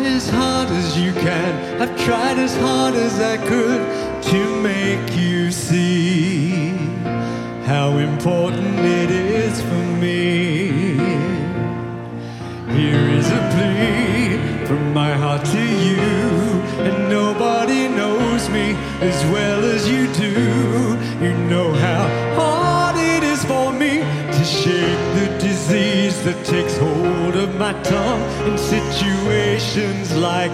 as hard as you can. I've tried as hard as I could to make you see how important it is for me. Here is a plea from my heart to you, and nobody knows me as well as you do. You know how hard it is for me to shake the disease that takes hold of my tongue in situations like